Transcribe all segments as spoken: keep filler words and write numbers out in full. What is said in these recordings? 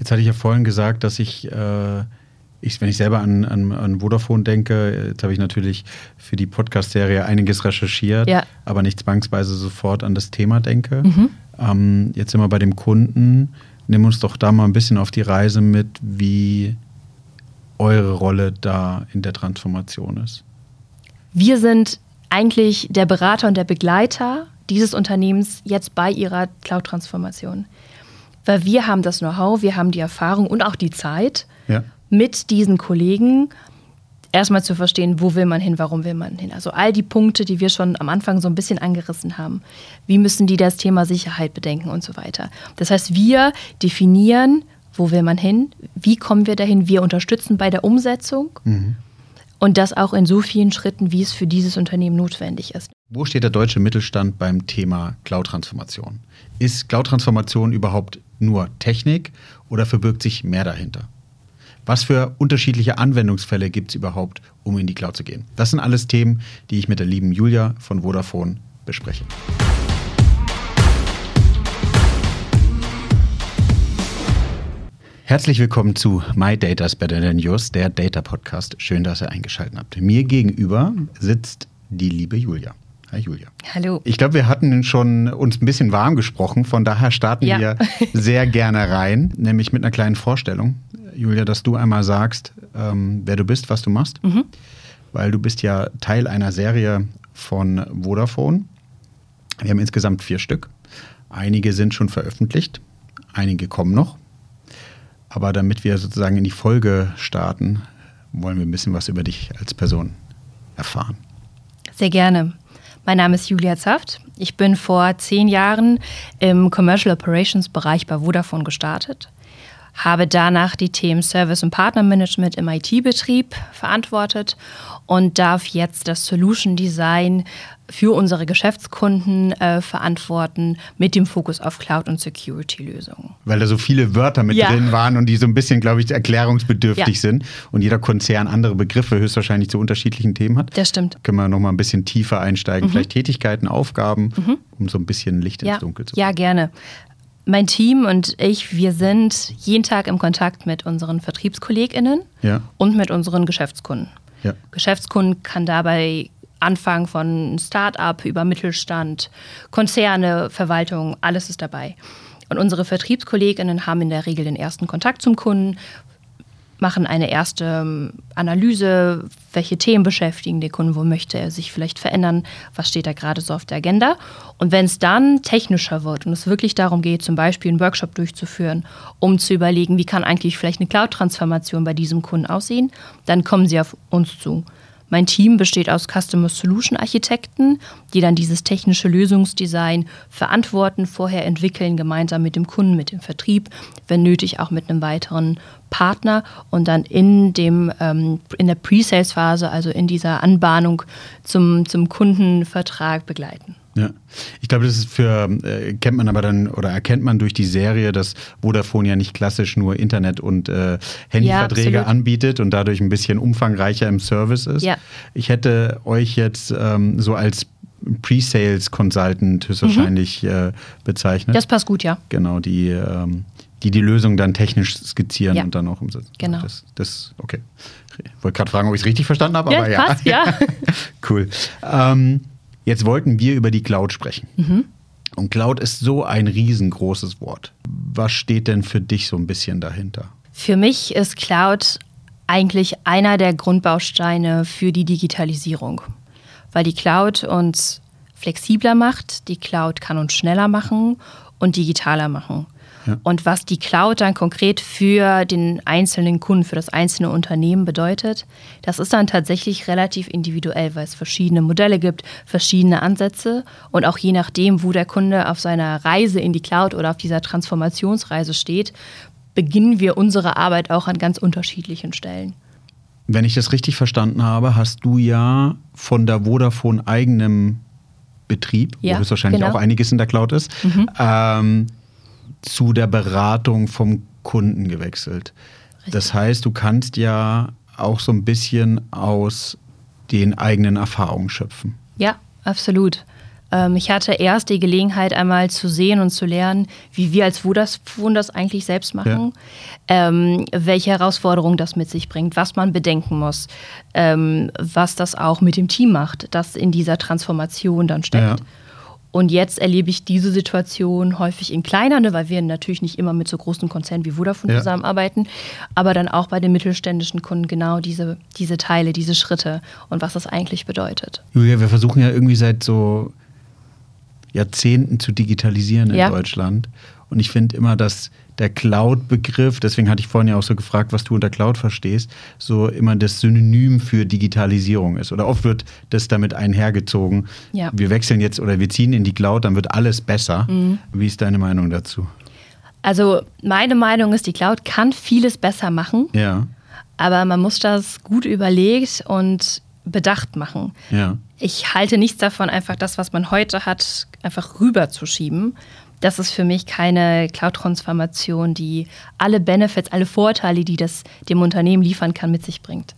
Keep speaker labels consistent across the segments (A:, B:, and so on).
A: Jetzt hatte ich ja vorhin gesagt, dass ich, äh, ich wenn ich selber an, an, an Vodafone denke, jetzt habe ich natürlich für die Podcast-Serie einiges recherchiert, ja. aber nicht zwangsweise sofort an das Thema denke. Mhm. Ähm, jetzt sind wir bei dem Kunden. Nimm uns doch da mal ein bisschen auf die Reise mit, wie eure Rolle da in der Transformation ist.
B: Wir sind eigentlich der Berater und der Begleiter dieses Unternehmens jetzt bei ihrer Cloud-Transformation. Weil wir haben das Know-how, wir haben die Erfahrung und auch die Zeit, ja. mit diesen Kollegen erstmal zu verstehen, wo will man hin, warum will man hin. Also all die Punkte, die wir schon am Anfang so ein bisschen angerissen haben. Wie müssen die das Thema Sicherheit bedenken und so weiter. Das heißt, wir definieren, wo will man hin, wie kommen wir dahin, wir unterstützen bei der Umsetzung mhm. und das auch in so vielen Schritten, wie es für dieses Unternehmen notwendig ist.
A: Wo steht der deutsche Mittelstand beim Thema Cloud-Transformation? Ist Cloud-Transformation überhaupt nur Technik oder verbirgt sich mehr dahinter? Was für unterschiedliche Anwendungsfälle gibt es überhaupt, um in die Cloud zu gehen? Das sind alles Themen, die ich mit der lieben Julia von Vodafone bespreche. Herzlich willkommen zu My Data's Better Than Yours, der Data-Podcast. Schön, dass ihr eingeschaltet habt. Mir gegenüber sitzt die liebe Julia. Hi Julia.
B: Hallo.
A: Ich glaube, wir hatten schon uns ein bisschen warm gesprochen, von daher starten ja. wir sehr gerne rein, nämlich mit einer kleinen Vorstellung. Julia, dass du einmal sagst, ähm, wer du bist, was du machst, mhm. weil du bist ja Teil einer Serie von Vodafone. Wir haben insgesamt vier Stück. Einige sind schon veröffentlicht, einige kommen noch. Aber damit wir sozusagen in die Folge starten, wollen wir ein bisschen was über dich als Person erfahren.
B: Sehr gerne. Mein Name ist Julia Zaft. Ich bin vor zehn Jahren im Commercial Operations Bereich bei Vodafone gestartet, habe danach die Themen Service und Partnermanagement im I T-Betrieb verantwortet und darf jetzt das Solution Design für unsere Geschäftskunden äh, verantworten mit dem Fokus auf Cloud- und Security-Lösungen.
A: Weil da so viele Wörter mit ja. drin waren und die so ein bisschen, glaube ich, erklärungsbedürftig ja. sind und jeder Konzern andere Begriffe höchstwahrscheinlich zu unterschiedlichen Themen hat.
B: Das stimmt.
A: Können wir noch mal ein bisschen tiefer einsteigen, mhm. vielleicht Tätigkeiten, Aufgaben, mhm. um so ein bisschen Licht
B: ja.
A: ins Dunkel zu bringen.
B: Ja, gerne. Mein Team und ich, wir sind jeden Tag im Kontakt mit unseren VertriebskollegInnen ja. und mit unseren Geschäftskunden. Ja. Geschäftskunden kann dabei anfangen von Start-up über Mittelstand, Konzerne, Verwaltung, alles ist dabei. Und unsere VertriebskollegInnen haben in der Regel den ersten Kontakt zum Kunden, machen eine erste Analyse, welche Themen beschäftigen den Kunden, wo möchte er sich vielleicht verändern, was steht da gerade so auf der Agenda. Und wenn es dann technischer wird und es wirklich darum geht, zum Beispiel einen Workshop durchzuführen, um zu überlegen, wie kann eigentlich vielleicht eine Cloud-Transformation bei diesem Kunden aussehen, dann kommen sie auf uns zu. Mein Team besteht aus Customer Solution Architekten, die dann dieses technische Lösungsdesign verantworten, vorher entwickeln, gemeinsam mit dem Kunden, mit dem Vertrieb, wenn nötig auch mit einem weiteren Partner und dann in dem ähm, in der Pre-Sales-Phase, also in dieser Anbahnung zum, zum Kundenvertrag begleiten.
A: Ja, ich glaube, das ist für, äh, kennt man aber dann oder erkennt man durch die Serie, dass Vodafone ja nicht klassisch nur Internet- und äh, Handyverträge ja, anbietet und dadurch ein bisschen umfangreicher im Service ist. Ja. Ich hätte euch jetzt ähm, so als Pre-Sales-Consultant höchstwahrscheinlich mhm. äh, bezeichnet.
B: Das passt gut, ja.
A: Genau, die, ähm, die die Lösung dann technisch skizzieren ja. und dann auch umsetzen.
B: Genau.
A: Das, das, okay. Ich wollte gerade fragen, ob ich es richtig verstanden habe,
B: ja,
A: aber ja.
B: Passt, ja.
A: Cool. Ähm, Jetzt wollten wir über die Cloud sprechen. Mhm. Und Cloud ist so ein riesengroßes Wort. Was steht denn für dich so ein bisschen dahinter?
B: Für mich ist Cloud eigentlich einer der Grundbausteine für die Digitalisierung. Weil die Cloud uns flexibler macht, die Cloud kann uns schneller machen und digitaler machen. Ja. Und was die Cloud dann konkret für den einzelnen Kunden, für das einzelne Unternehmen bedeutet, das ist dann tatsächlich relativ individuell, weil es verschiedene Modelle gibt, verschiedene Ansätze und auch je nachdem, wo der Kunde auf seiner Reise in die Cloud oder auf dieser Transformationsreise steht, beginnen wir unsere Arbeit auch an ganz unterschiedlichen Stellen.
A: Wenn ich das richtig verstanden habe, hast du ja von der Vodafone eigenem Betrieb, ja, wo es wahrscheinlich genau. auch einiges in der Cloud ist, mhm. ähm, zu der Beratung vom Kunden gewechselt. Richtig. Das heißt, du kannst ja auch so ein bisschen aus den eigenen Erfahrungen schöpfen.
B: Ja, absolut. Ähm, ich hatte erst die Gelegenheit, einmal zu sehen und zu lernen, wie wir als Vodafone das eigentlich selbst machen, ja. ähm, welche Herausforderungen das mit sich bringt, was man bedenken muss, ähm, was das auch mit dem Team macht, das in dieser Transformation dann steckt. Ja. Und jetzt erlebe ich diese Situation häufig in kleiner, ne, weil wir natürlich nicht immer mit so großen Konzernen wie Vodafone ja. zusammenarbeiten, aber dann auch bei den mittelständischen Kunden genau diese, diese Teile, diese Schritte und was das eigentlich bedeutet.
A: Julia, wir versuchen ja irgendwie seit so Jahrzehnten zu digitalisieren in ja. Deutschland. Und ich finde immer, dass der Cloud-Begriff, deswegen hatte ich vorhin ja auch so gefragt, was du unter Cloud verstehst, so immer das Synonym für Digitalisierung ist. Oder oft wird das damit einhergezogen. Ja. Wir wechseln jetzt oder wir ziehen in die Cloud, dann wird alles besser. Mhm. Wie ist deine Meinung dazu?
B: Also meine Meinung ist, die Cloud kann vieles besser machen. Ja. Aber man muss das gut überlegt und bedacht machen. Ja. Ich halte nichts davon, einfach das, was man heute hat, einfach rüberzuschieben. Das ist für mich keine Cloud-Transformation, die alle Benefits, alle Vorteile, die das dem Unternehmen liefern kann, mit sich bringt.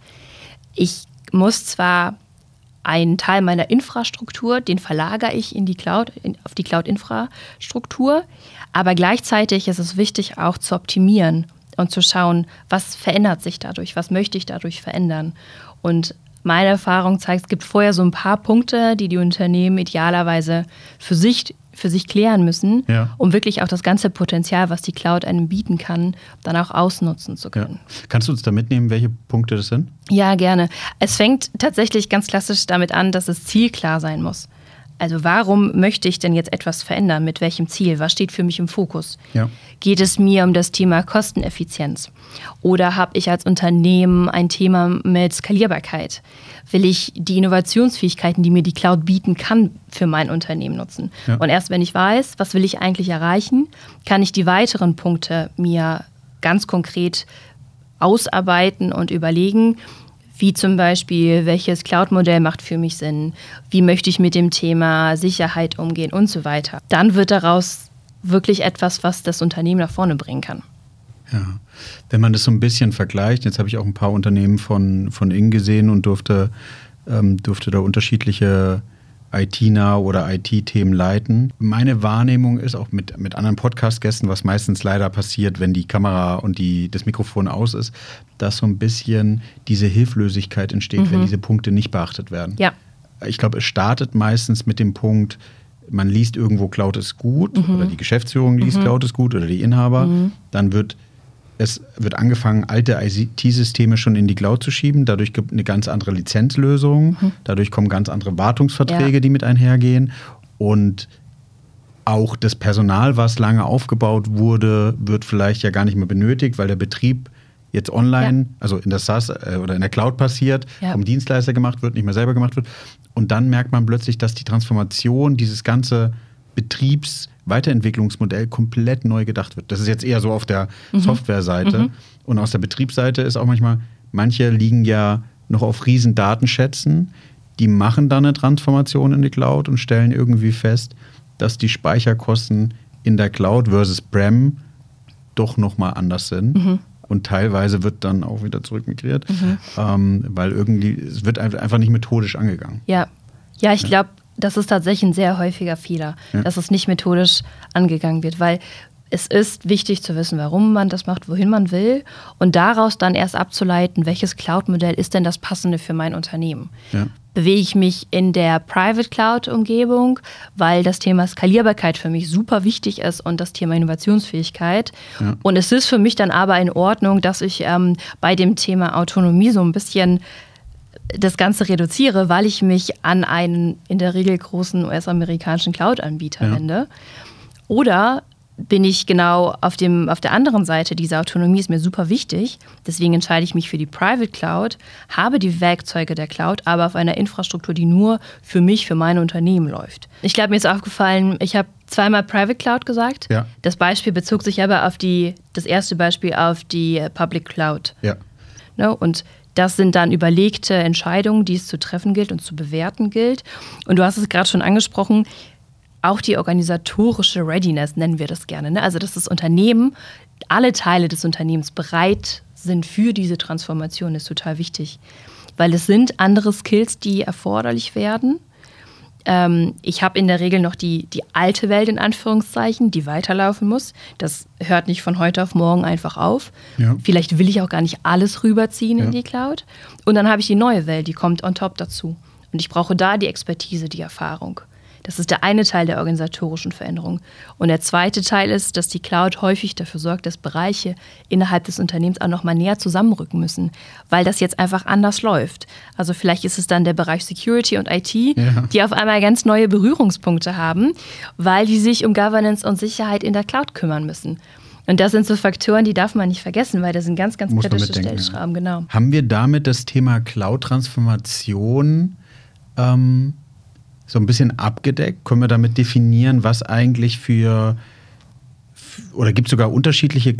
B: Ich muss zwar einen Teil meiner Infrastruktur, den verlagere ich in die Cloud, in, auf die Cloud-Infrastruktur, aber gleichzeitig ist es wichtig, auch zu optimieren und zu schauen, was verändert sich dadurch, was möchte ich dadurch verändern. Und meine Erfahrung zeigt, es gibt vorher so ein paar Punkte, die die Unternehmen idealerweise für sich für sich klären müssen, ja. um wirklich auch das ganze Potenzial, was die Cloud einem bieten kann, dann auch ausnutzen zu können.
A: Ja. Kannst du uns da mitnehmen, welche Punkte das sind?
B: Ja, gerne. Es fängt tatsächlich ganz klassisch damit an, dass das Ziel klar sein muss. Also warum möchte ich denn jetzt etwas verändern? Mit welchem Ziel? Was steht für mich im Fokus? Ja. Geht es mir um das Thema Kosteneffizienz? Oder habe ich als Unternehmen ein Thema mit Skalierbarkeit? Will ich die Innovationsfähigkeiten, die mir die Cloud bieten kann, für mein Unternehmen nutzen? Ja. Und erst wenn ich weiß, was will ich eigentlich erreichen, kann ich die weiteren Punkte mir ganz konkret ausarbeiten und überlegen, wie zum Beispiel, welches Cloud-Modell macht für mich Sinn, wie möchte ich mit dem Thema Sicherheit umgehen und so weiter. Dann wird daraus wirklich etwas, was das Unternehmen nach vorne bringen kann.
A: Ja, wenn man das so ein bisschen vergleicht, jetzt habe ich auch ein paar Unternehmen von, von Ing gesehen und durfte, ähm, durfte da unterschiedliche I T-nah oder I T-Themen leiten. Meine Wahrnehmung ist auch mit, mit anderen Podcast-Gästen, was meistens leider passiert, wenn die Kamera und die, das Mikrofon aus ist, dass so ein bisschen diese Hilflosigkeit entsteht, mhm. wenn diese Punkte nicht beachtet werden. Ja. Ich glaube, es startet meistens mit dem Punkt, man liest irgendwo, Cloud ist gut, mhm. oder die Geschäftsführung liest, mhm. Cloud ist gut, oder die Inhaber. Mhm. Dann wird es wird angefangen, alte I T-Systeme schon in die Cloud zu schieben. Dadurch gibt es eine ganz andere Lizenzlösung. Mhm. Dadurch kommen ganz andere Wartungsverträge, ja. die mit einhergehen. Und auch das Personal, was lange aufgebaut wurde, wird vielleicht ja gar nicht mehr benötigt, weil der Betrieb jetzt online, ja. also in der SaaS äh, oder in der Cloud passiert, ja. vom Dienstleister gemacht wird, nicht mehr selber gemacht wird. Und dann merkt man plötzlich, dass die Transformation, dieses ganze Betriebsweiterentwicklungsmodell komplett neu gedacht wird. Das ist jetzt eher so auf der mhm. Softwareseite. Mhm. Und aus der Betriebsseite ist auch manchmal, manche liegen ja noch auf riesen Datenschätzen, die machen dann eine Transformation in die Cloud und stellen irgendwie fest, dass die Speicherkosten in der Cloud versus Prem doch nochmal anders sind. Mhm. Und teilweise wird dann auch wieder zurückmigriert, mhm. ähm, weil irgendwie, es wird einfach nicht methodisch angegangen.
B: Ja, ja ich ja. glaube, das ist tatsächlich ein sehr häufiger Fehler, ja. dass es nicht methodisch angegangen wird, weil es ist wichtig zu wissen, warum man das macht, wohin man will und daraus dann erst abzuleiten, welches Cloud-Modell ist denn das passende für mein Unternehmen. Ja. Bewege ich mich in der Private Cloud-Umgebung, weil das Thema Skalierbarkeit für mich super wichtig ist und das Thema Innovationsfähigkeit. Ja. Und es ist für mich dann aber in Ordnung, dass ich ähm, bei dem Thema Autonomie so ein bisschen das Ganze reduziere, weil ich mich an einen in der Regel großen U S-amerikanischen Cloud-Anbieter ja. wende. Oder bin ich genau auf, dem, auf der anderen Seite, diese Autonomie ist mir super wichtig, deswegen entscheide ich mich für die Private Cloud, habe die Werkzeuge der Cloud, aber auf einer Infrastruktur, die nur für mich, für mein Unternehmen läuft. Ich glaube, mir ist aufgefallen, ich habe zweimal Private Cloud gesagt. Ja. Das Beispiel bezog sich aber auf die, das erste Beispiel auf die Public Cloud. Ja. No, und das sind dann überlegte Entscheidungen, die es zu treffen gilt und zu bewerten gilt. Und du hast es gerade schon angesprochen, auch die organisatorische Readiness nennen wir das gerne. Ne? Also, dass das Unternehmen, alle Teile des Unternehmens bereit sind für diese Transformation, ist total wichtig. Weil es sind andere Skills, die erforderlich werden. Ähm, ich habe in der Regel noch die, die alte Welt in Anführungszeichen, die weiterlaufen muss. Das hört nicht von heute auf morgen einfach auf. Ja. Vielleicht will ich auch gar nicht alles rüberziehen ja. in die Cloud. Und dann habe ich die neue Welt, die kommt on top dazu. Und ich brauche da die Expertise, die Erfahrung. Das ist der eine Teil der organisatorischen Veränderung. Und der zweite Teil ist, dass die Cloud häufig dafür sorgt, dass Bereiche innerhalb des Unternehmens auch noch mal näher zusammenrücken müssen, weil das jetzt einfach anders läuft. Also vielleicht ist es dann der Bereich Security und I T, ja. die auf einmal ganz neue Berührungspunkte haben, weil die sich um Governance und Sicherheit in der Cloud kümmern müssen. Und das sind so Faktoren, die darf man nicht vergessen, weil das sind ganz, ganz kritische Stellschrauben. Ja. Genau.
A: Haben wir damit das Thema Cloud-Transformation ähm so ein bisschen abgedeckt? Können wir damit definieren, was eigentlich für, oder gibt es sogar unterschiedliche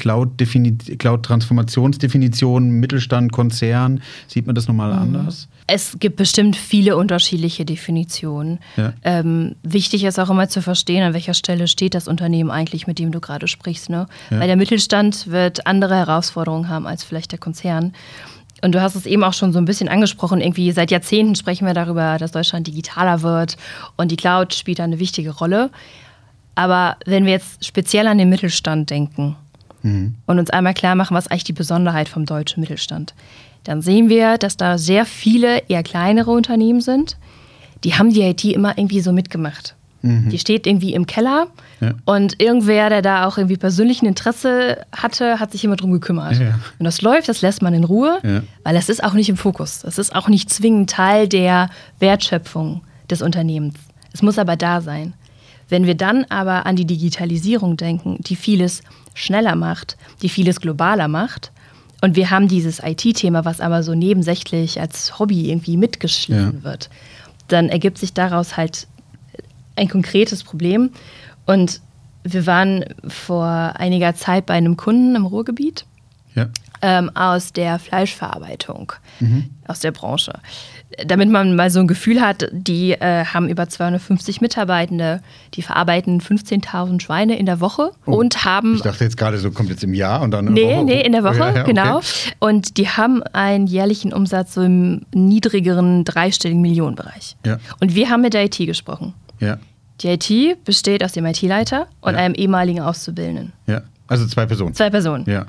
A: Cloud-Transformationsdefinitionen, Mittelstand, Konzern? Sieht man das nochmal mhm. anders?
B: Es gibt bestimmt viele unterschiedliche Definitionen. Ja. Ähm, wichtig ist auch immer zu verstehen, an welcher Stelle steht das Unternehmen eigentlich, mit dem du gerade sprichst. Ne? Ja. Weil der Mittelstand wird andere Herausforderungen haben als vielleicht der Konzern. Und du hast es eben auch schon so ein bisschen angesprochen, irgendwie seit Jahrzehnten sprechen wir darüber, dass Deutschland digitaler wird und die Cloud spielt da eine wichtige Rolle. Aber wenn wir jetzt speziell an den Mittelstand denken mhm. und uns einmal klar machen, was eigentlich die Besonderheit vom deutschen Mittelstand, dann sehen wir, dass da sehr viele eher kleinere Unternehmen sind, die haben die I T immer irgendwie so mitgemacht. Mhm. Die steht irgendwie im Keller ja. und irgendwer, der da auch irgendwie persönlichen Interesse hatte, hat sich immer drum gekümmert. Ja. Und das läuft, das lässt man in Ruhe, ja. weil das ist auch nicht im Fokus. Das ist auch nicht zwingend Teil der Wertschöpfung des Unternehmens. Es muss aber da sein. Wenn wir dann aber an die Digitalisierung denken, die vieles schneller macht, die vieles globaler macht, und wir haben dieses I T-Thema, was aber so nebensächlich als Hobby irgendwie mitgeschliffen ja. wird, dann ergibt sich daraus halt ein konkretes Problem. Und wir waren vor einiger Zeit bei einem Kunden im Ruhrgebiet ja. ähm, aus der Fleischverarbeitung, mhm. aus der Branche. Damit man mal so ein Gefühl hat, die äh, haben über zweihundertfünfzig Mitarbeitende, die verarbeiten fünfzehntausend Schweine in der Woche oh, und haben...
A: Ich dachte jetzt gerade, so kommt jetzt im Jahr und dann... In
B: nee,
A: der Woche.
B: nee, in der Woche, ja, ja, genau.
A: Okay.
B: Und die haben einen jährlichen Umsatz so im niedrigeren dreistelligen Millionenbereich. Ja. Und wir haben mit der I T gesprochen. Ja. Die I T besteht aus dem I T-Leiter und ja. einem ehemaligen Auszubildenden.
A: Ja, also zwei Personen.
B: Zwei Personen.
A: Ja.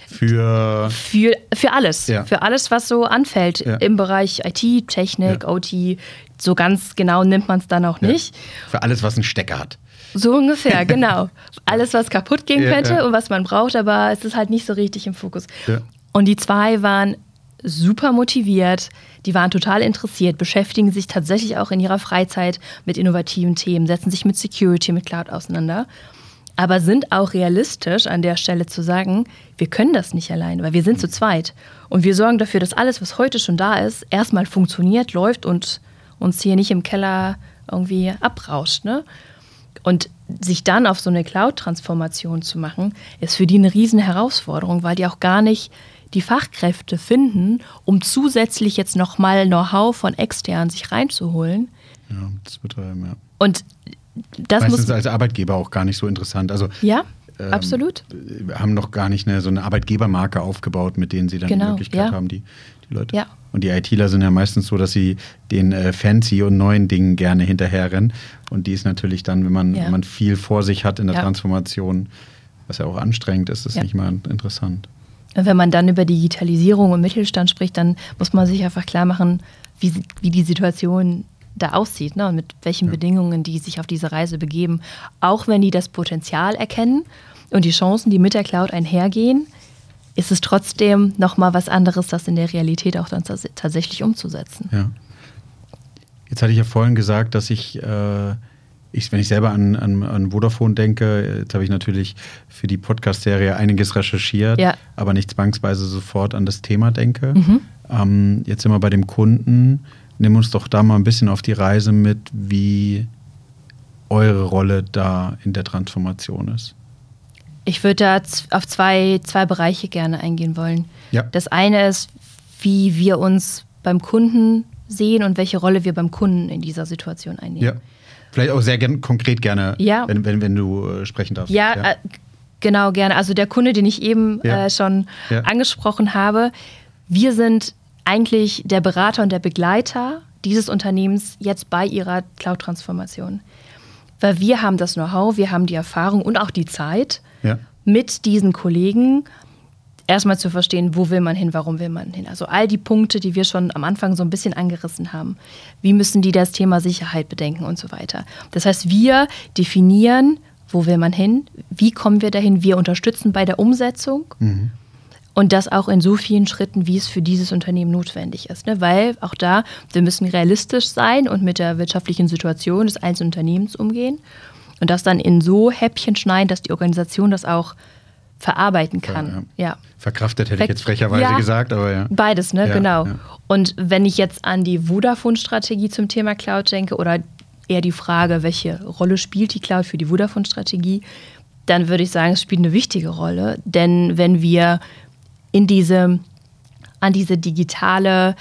A: Für,
B: für, für alles.
A: Ja.
B: Für alles, was so anfällt ja. im Bereich I T, Technik, ja. O T. So ganz genau nimmt man es dann auch nicht.
A: Ja. Für alles, was einen Stecker hat.
B: So ungefähr, genau. Alles, was kaputt gehen ja, könnte ja. und was man braucht, aber es ist halt nicht so richtig im Fokus. Ja. Und die zwei waren super motiviert, die waren total interessiert, beschäftigen sich tatsächlich auch in ihrer Freizeit mit innovativen Themen, setzen sich mit Security, mit Cloud auseinander, aber sind auch realistisch an der Stelle zu sagen, wir können das nicht alleine, weil wir sind zu zweit. Und wir sorgen dafür, dass alles, was heute schon da ist, erstmal funktioniert, läuft und uns hier nicht im Keller irgendwie abrauscht. Ne? Und sich dann auf so eine Cloud-Transformation zu machen, ist für die eine riesen Herausforderung, weil die auch gar nicht die Fachkräfte finden, um zusätzlich jetzt nochmal Know-how von extern sich reinzuholen.
A: Ja, das betreiben, ja.
B: Und das
A: meistens
B: muss
A: als Arbeitgeber auch gar nicht so interessant. Also,
B: ja,
A: ähm,
B: absolut.
A: Haben noch gar nicht eine, so eine Arbeitgebermarke aufgebaut, mit denen sie dann
B: genau,
A: die Möglichkeit
B: ja.
A: haben, die, die Leute.
B: Ja.
A: Und die ITler sind ja meistens so, dass sie den äh, fancy und neuen Dingen gerne hinterherrennen. Und die ist natürlich dann, wenn man, ja. wenn man viel vor sich hat in der ja. Transformation, was ja auch anstrengend ist, ist ja. nicht mal interessant.
B: Und wenn man dann über Digitalisierung und Mittelstand spricht, dann muss man sich einfach klar machen, wie, wie die Situation da aussieht, ne? Und mit welchen ja. Bedingungen die sich auf diese Reise begeben. Auch wenn die das Potenzial erkennen und die Chancen, die mit der Cloud einhergehen, ist es trotzdem nochmal was anderes, das in der Realität auch dann tats- tatsächlich umzusetzen.
A: Ja. Jetzt hatte ich ja vorhin gesagt, dass ich, äh, ich wenn ich selber an, an, an Vodafone denke, jetzt habe ich natürlich für die Podcast-Serie einiges recherchiert, ja. aber nicht zwangsweise sofort an das Thema denke. Mhm. Ähm, jetzt sind wir bei dem Kunden. Nimm uns doch da mal ein bisschen auf die Reise mit, wie eure Rolle da in der Transformation ist.
B: Ich würde da auf zwei, zwei Bereiche gerne eingehen wollen. Ja. Das eine ist, wie wir uns beim Kunden sehen und welche Rolle wir beim Kunden in dieser Situation einnehmen. Ja. Vielleicht auch sehr gern, konkret gerne, ja. wenn, wenn, wenn du äh, sprechen darfst. Ja, ja. Äh, genau, gerne. Also der Kunde, den ich eben ja. äh, schon ja. angesprochen habe, wir sind eigentlich der Berater und der Begleiter dieses Unternehmens jetzt bei ihrer Cloud-Transformation. Weil wir haben das Know-how, wir haben die Erfahrung und auch die Zeit, ja. mit diesen Kollegen erstmal zu verstehen, wo will man hin, warum will man hin. Also all die Punkte, die wir schon am Anfang so ein bisschen angerissen haben. Wie müssen die das Thema Sicherheit bedenken und so weiter. Das heißt, wir definieren, wo will man hin, wie kommen wir dahin, wir unterstützen bei der Umsetzung mhm. und das auch in so vielen Schritten, wie es für dieses Unternehmen notwendig ist. Ne? Weil auch da, wir müssen realistisch sein und mit der wirtschaftlichen Situation des einzelnen Unternehmens umgehen und das dann in so Häppchen schneiden, dass die Organisation das auch verarbeiten kann. Ja, ja.
A: Verkraftet hätte Ver- ich jetzt frecherweise ja, gesagt, aber ja.
B: Beides, ne,
A: ja,
B: genau.
A: Ja.
B: Und wenn ich jetzt an die Vodafone-Strategie zum Thema Cloud denke oder eher die Frage, welche Rolle spielt die Cloud für die Vodafone-Strategie, dann würde ich sagen, es spielt eine wichtige Rolle. Denn wenn wir in diese, an diese digitale,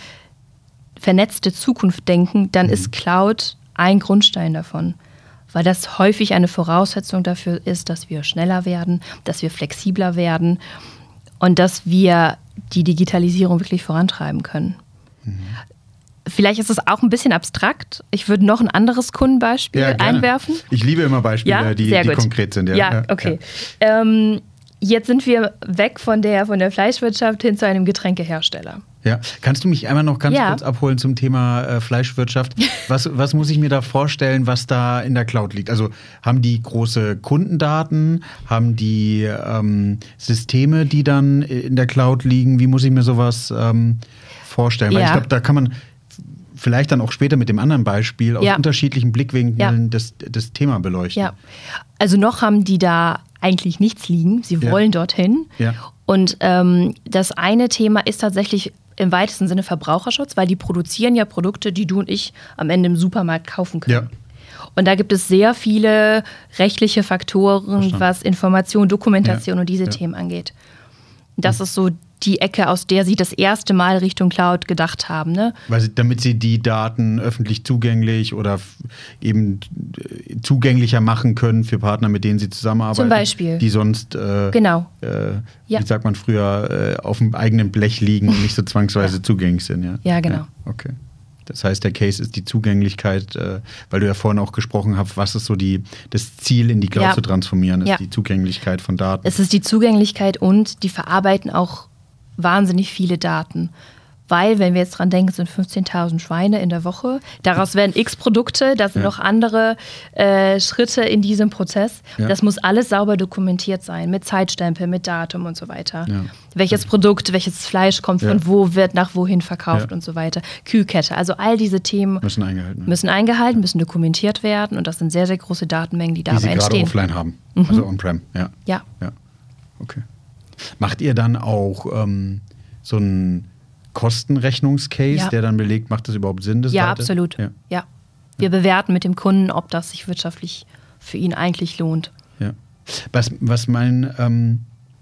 B: vernetzte Zukunft denken, dann mhm. ist Cloud ein Grundstein davon. Weil das häufig eine Voraussetzung dafür ist, dass wir schneller werden, dass wir flexibler werden und dass wir die Digitalisierung wirklich vorantreiben können. Mhm. Vielleicht ist es auch ein bisschen abstrakt. Ich würde noch ein anderes Kundenbeispiel ja, einwerfen.
A: Ich liebe immer Beispiele, ja? die, die konkret sind. Ja,
B: ja okay. Ja. Ähm, jetzt sind wir weg von der, von der Fleischwirtschaft hin zu einem Getränkehersteller.
A: Ja, kannst du mich einmal noch ganz ja. kurz abholen zum Thema äh, Fleischwirtschaft? Was, was muss ich mir da vorstellen, was da in der Cloud liegt? Also haben die große Kundendaten, haben die ähm, Systeme, die dann in der Cloud liegen? Wie muss ich mir sowas ähm, vorstellen? Weil ja. ich glaube, da kann man vielleicht dann auch später mit dem anderen Beispiel aus ja. unterschiedlichen Blickwinkeln ja. das, das Thema beleuchten.
B: Ja, also noch haben die da eigentlich nichts liegen. Sie wollen ja. dorthin. Ja. Und ähm, das eine Thema ist tatsächlich im weitesten Sinne Verbraucherschutz, weil die produzieren ja Produkte, die du und ich am Ende im Supermarkt kaufen können. Ja. Und da gibt es sehr viele rechtliche Faktoren, Verstanden. was Information, Dokumentation ja. und diese ja. Themen angeht. Das mhm. ist so die Ecke, aus der sie das erste Mal Richtung Cloud gedacht haben. Ne?
A: Weil sie, damit sie die Daten öffentlich zugänglich oder f- eben zugänglicher machen können für Partner, mit denen sie zusammenarbeiten.
B: Zum Beispiel.
A: Die sonst, äh,
B: genau.
A: äh, ja. wie sagt man früher, äh, auf dem eigenen Blech liegen und nicht so zwangsweise ja. zugänglich sind. Ja,
B: ja genau.
A: Ja, okay. Das heißt, der Case ist die Zugänglichkeit, äh, weil du ja vorhin auch gesprochen hast, was ist so die, das Ziel, in die Cloud ja. zu transformieren, ist ja. die Zugänglichkeit von Daten.
B: Es ist die Zugänglichkeit und die verarbeiten auch wahnsinnig viele Daten. Weil, wenn wir jetzt dran denken, es sind fünfzehntausend Schweine in der Woche. Daraus werden x Produkte, da sind ja. noch andere äh, Schritte in diesem Prozess. Ja. Das muss alles sauber dokumentiert sein, mit Zeitstempel, mit Datum und so weiter. Ja. Welches Produkt, welches Fleisch kommt von ja. wo, wird nach wohin verkauft ja. und so weiter. Kühlkette, also all diese Themen
A: müssen eingehalten werden.
B: Müssen eingehalten, müssen dokumentiert werden und das sind sehr, sehr große Datenmengen, die, die dabei entstehen.
A: Die Sie gerade offline haben, mhm. also on-prem. Ja.
B: Ja.
A: ja. Okay. Macht ihr dann auch ähm, so einen Kostenrechnungscase, ja. der dann belegt, macht das überhaupt Sinn? Das
B: ja,
A: weiter?
B: absolut. Ja. ja. Wir bewerten mit dem Kunden, ob das sich wirtschaftlich für ihn eigentlich lohnt.
A: Ja. Was, was mein, ähm,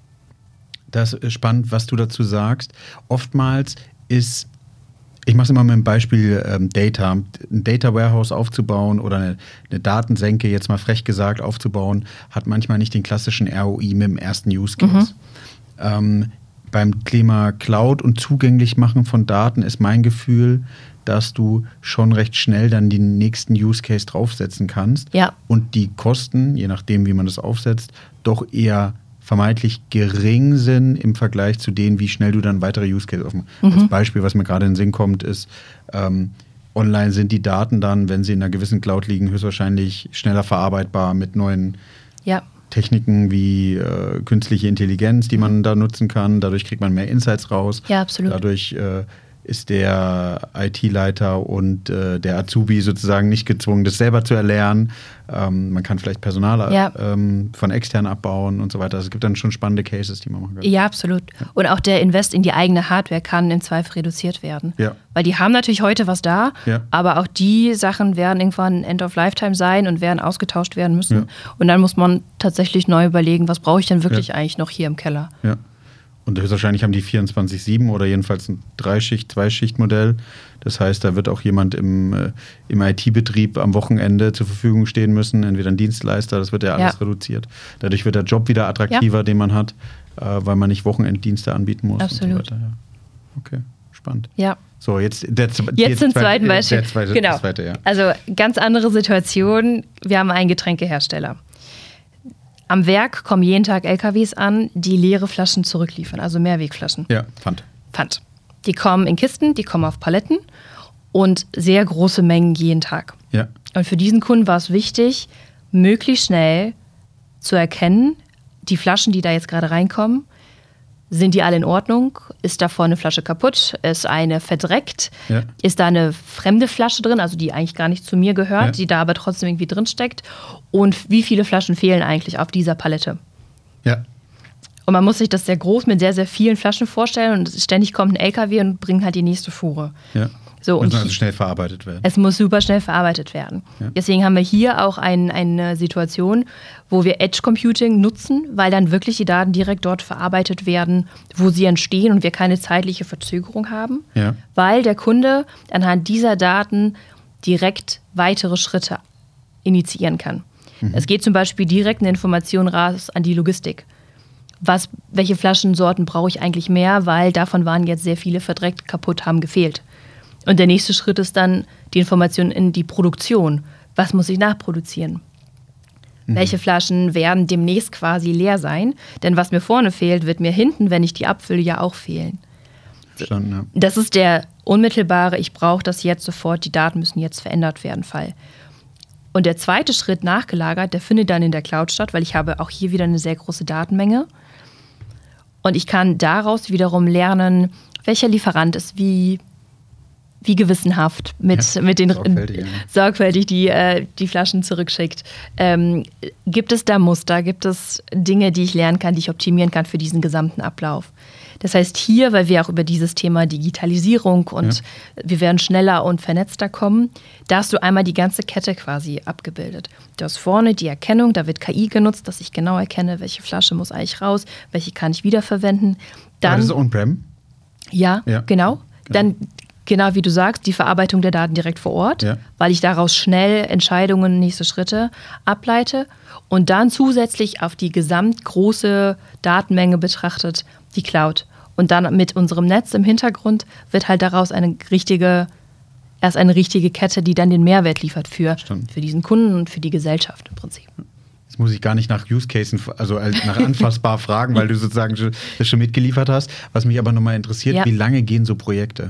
A: das ist spannend, was du dazu sagst. Oftmals ist, ich mache es immer mit dem Beispiel ähm, Data, ein Data Warehouse aufzubauen oder eine, eine Datensenke, jetzt mal frech gesagt, aufzubauen, hat manchmal nicht den klassischen R O I mit dem ersten Use Case. Mhm. Ähm, beim Thema Cloud und zugänglich machen von Daten ist mein Gefühl, dass du schon recht schnell dann den nächsten Use Case draufsetzen kannst
B: ja. und
A: die Kosten, je nachdem wie man das aufsetzt, doch eher vermeintlich gering sind im Vergleich zu denen, wie schnell du dann weitere Use Cases aufmachst. Mhm. Das Beispiel, was mir gerade in den Sinn kommt, ist, ähm, online sind die Daten dann, wenn sie in einer gewissen Cloud liegen, höchstwahrscheinlich schneller verarbeitbar mit neuen
B: ja.
A: Techniken wie äh, künstliche Intelligenz, die man da nutzen kann. Dadurch kriegt man mehr Insights raus.
B: Ja, absolut.
A: Dadurch äh, ist der I T-Leiter und äh, der Azubi sozusagen nicht gezwungen, das selber zu erlernen. Ähm, man kann vielleicht Personal
B: ja.
A: ähm, von extern abbauen und so weiter. Also es gibt dann schon spannende Cases, die man machen kann.
B: Ja, absolut. Ja. Und auch der Invest in die eigene Hardware kann im Zweifel reduziert werden.
A: Ja.
B: Weil die haben natürlich heute was da, ja. aber auch die Sachen werden irgendwann End of Lifetime sein und werden ausgetauscht werden müssen. Ja. Und dann muss man tatsächlich neu überlegen, was brauche ich denn wirklich ja. eigentlich noch hier im Keller?
A: Ja. Und höchstwahrscheinlich haben die vierundzwanzig sieben oder jedenfalls ein Dreischicht-, Zweischicht-Modell. Das heißt, da wird auch jemand im, äh, im I T-Betrieb am Wochenende zur Verfügung stehen müssen, entweder ein Dienstleister, das wird ja alles ja. reduziert. Dadurch wird der Job wieder attraktiver, ja. den man hat, äh, weil man nicht Wochenenddienste anbieten muss.
B: Absolut.
A: Und so weiter. Ja. Okay, spannend.
B: Ja.
A: So, jetzt, der,
B: jetzt zum zweiten Beispiel.
A: Der zweite,
B: genau.
A: zweite, ja.
B: Also ganz andere Situation. Wir haben einen Getränkehersteller. Am Werk kommen jeden Tag L K Ws an, die leere Flaschen zurückliefern, also Mehrwegflaschen.
A: Ja, Pfand.
B: Pfand. Die kommen in Kisten, die kommen auf Paletten und sehr große Mengen jeden Tag.
A: Ja.
B: Und für diesen Kunden war es wichtig, möglichst schnell zu erkennen, die Flaschen, die da jetzt gerade reinkommen, sind die alle in Ordnung? Ist da vorne eine Flasche kaputt? Ist eine verdreckt?
A: Ja.
B: Ist da eine fremde Flasche drin, also die eigentlich gar nicht zu mir gehört,
A: ja.
B: die da aber trotzdem irgendwie drin steckt? Und wie viele Flaschen fehlen eigentlich auf dieser Palette?
A: Ja.
B: Und man muss sich das sehr groß mit sehr, sehr vielen Flaschen vorstellen und ständig kommt ein L K W und bringt halt die nächste Fuhre.
A: Ja.
B: So,
A: muss
B: und
A: also schnell verarbeitet werden.
B: Es muss super schnell verarbeitet werden. Ja. Deswegen haben wir hier auch ein, eine Situation, wo wir Edge Computing nutzen, weil dann wirklich die Daten direkt dort verarbeitet werden, wo sie entstehen und wir keine zeitliche Verzögerung haben,
A: ja.
B: weil der Kunde anhand dieser Daten direkt weitere Schritte initiieren kann. Mhm. Es geht zum Beispiel direkt eine Information raus an die Logistik. Was, welche Flaschensorten brauche ich eigentlich mehr, weil davon waren jetzt sehr viele verdreckt, kaputt, haben gefehlt. Und der nächste Schritt ist dann die Information in die Produktion. Was muss ich nachproduzieren? Mhm. Welche Flaschen werden demnächst quasi leer sein? Denn was mir vorne fehlt, wird mir hinten, wenn ich die abfülle, ja auch fehlen.
A: Verstanden, ja.
B: Das ist der unmittelbare, ich brauche das jetzt sofort, die Daten müssen jetzt verändert werden, Fall. Und der zweite Schritt nachgelagert, der findet dann in der Cloud statt, weil ich habe auch hier wieder eine sehr große Datenmenge. Und ich kann daraus wiederum lernen, welcher Lieferant ist wie... wie gewissenhaft mit, ja, mit den sorgfältig, ja. sorgfältig die, äh, die Flaschen zurückschickt. Ähm, gibt es da Muster, gibt es Dinge, die ich lernen kann, die ich optimieren kann für diesen gesamten Ablauf? Das heißt hier, weil wir auch über dieses Thema Digitalisierung und ja. wir werden schneller und vernetzter kommen, da hast du einmal die ganze Kette quasi abgebildet. Du hast vorne die Erkennung, da wird K I genutzt, dass ich genau erkenne, welche Flasche muss eigentlich raus, welche kann ich wiederverwenden. Dann,
A: Aber das ist On-Prem?
B: Ja, ja, genau. Dann genau wie du sagst, die Verarbeitung der Daten direkt vor Ort, ja. weil ich daraus schnell Entscheidungen, nächste Schritte ableite und dann zusätzlich auf die gesamtgroße Datenmenge betrachtet die Cloud. Und dann mit unserem Netz im Hintergrund wird halt daraus eine richtige, erst eine richtige Kette, die dann den Mehrwert liefert für, für diesen Kunden und für die Gesellschaft im Prinzip.
A: Jetzt muss ich gar nicht nach Use Cases, also nach anfassbar fragen, weil du sozusagen das schon mitgeliefert hast. Was mich aber nochmal interessiert, ja. wie lange gehen so Projekte?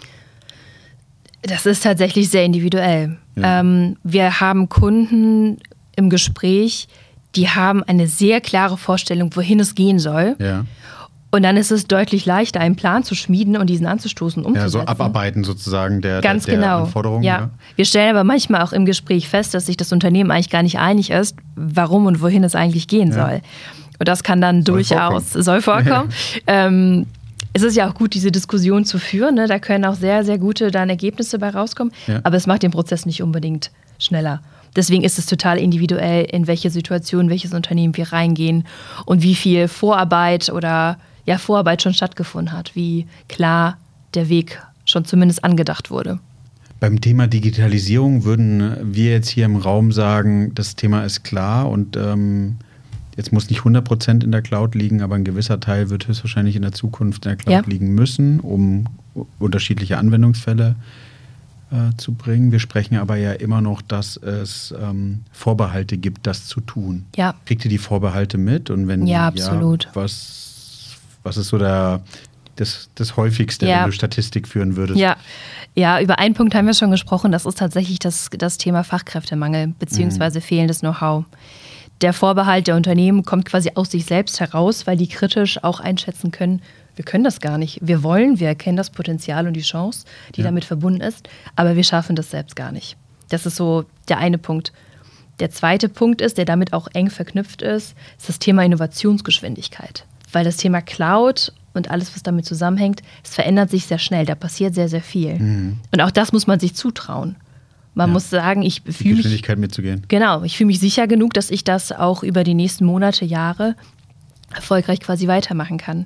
B: Das ist tatsächlich sehr individuell. Ja. Ähm, wir haben Kunden im Gespräch, die haben eine sehr klare Vorstellung, wohin es gehen soll.
A: Ja.
B: Und dann ist es deutlich leichter, einen Plan zu schmieden und diesen anzustoßen, umzusetzen.
A: Ja, so abarbeiten sozusagen der,
B: Ganz
A: der, der
B: genau.
A: Anforderungen.
B: Ja.
A: Ja.
B: Wir stellen aber manchmal auch im Gespräch fest, dass sich das Unternehmen eigentlich gar nicht einig ist, warum und wohin es eigentlich gehen ja. soll. Und das kann dann soll durchaus, vorkommen. soll vorkommen. ähm, Es ist ja auch gut, diese Diskussion zu führen. Ne? Da können auch sehr, sehr gute dann Ergebnisse bei rauskommen. Ja. Aber es macht den Prozess nicht unbedingt schneller. Deswegen ist es total individuell, in welche Situation, welches Unternehmen wir reingehen und wie viel Vorarbeit oder ja, Vorarbeit schon stattgefunden hat, wie klar der Weg schon zumindest angedacht wurde.
A: Beim Thema Digitalisierung würden wir jetzt hier im Raum sagen, das Thema ist klar und ähm jetzt muss nicht hundert Prozent in der Cloud liegen, aber ein gewisser Teil wird höchstwahrscheinlich in der Zukunft in der Cloud ja. liegen müssen, um unterschiedliche Anwendungsfälle äh, zu bringen. Wir sprechen aber ja immer noch, dass es ähm, Vorbehalte gibt, das zu tun.
B: Ja.
A: Kriegt ihr die Vorbehalte mit? Und wenn
B: ja, absolut.
A: Ja, was, was ist so der, das, das Häufigste,
B: ja.
A: wenn du Statistik führen würdest?
B: Ja. ja, über einen Punkt haben wir schon gesprochen. Das ist tatsächlich das, das Thema Fachkräftemangel beziehungsweise mhm. fehlendes Know-how. Der Vorbehalt der Unternehmen kommt quasi aus sich selbst heraus, weil die kritisch auch einschätzen können, wir können das gar nicht. Wir wollen, wir erkennen das Potenzial und die Chance, die ja. damit verbunden ist, aber wir schaffen das selbst gar nicht. Das ist so der eine Punkt. Der zweite Punkt ist, der damit auch eng verknüpft ist, ist das Thema Innovationsgeschwindigkeit. Weil das Thema Cloud und alles, was damit zusammenhängt, es verändert sich sehr schnell, da passiert sehr, sehr viel. Mhm. Und auch das muss man sich zutrauen. Man ja. muss sagen, ich fühle mich... Die
A: Geschwindigkeit mitzugehen.
B: Genau, ich fühle mich sicher genug, dass ich das auch über die nächsten Monate, Jahre erfolgreich quasi weitermachen kann.